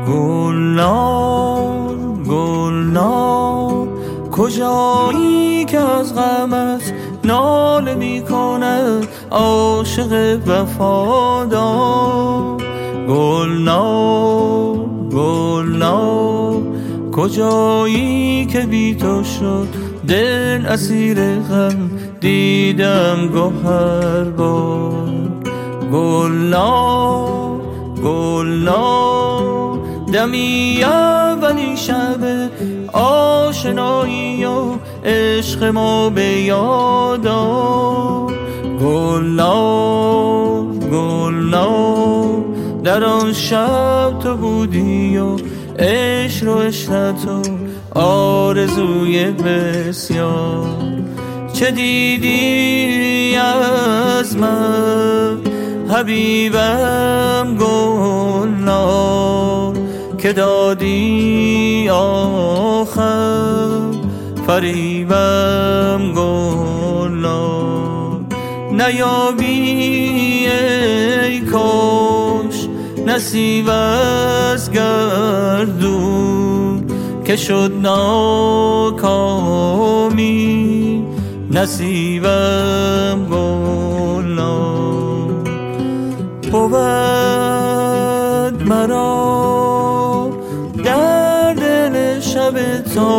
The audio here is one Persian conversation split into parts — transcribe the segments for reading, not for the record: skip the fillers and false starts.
گلنار گلنار کجایی که از غمت ناله می کند عاشق وفادار. گلنار گلنار کجایی که بی تو شد دل اسیر غم دیدم گوهر بار. گلنار گلنار دمی اولی شب آشنایی و عشق ما به یاد آر. گلنار گلنار در آن شب تو بودی و عشق و عشرت و آرزوی بسیار. چه دیدی از من حبیبم گلنار که دادی آخر فریبم گلنار. نیابی ای کاش نصیب از گردون که شد ناکامی نصیبم گلنار. بود مرا در دل شب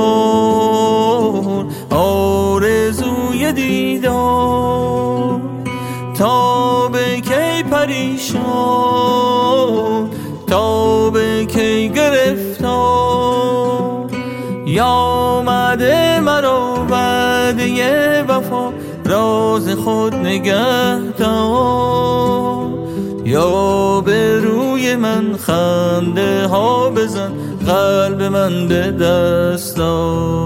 تار آرزوی دیدار تا به کی پریشان تا به کی گرفتار. یا آمده مرا وعده وفا راز خود نگه دار. یا به روی من خنده ها بزن قلب من به دست دار.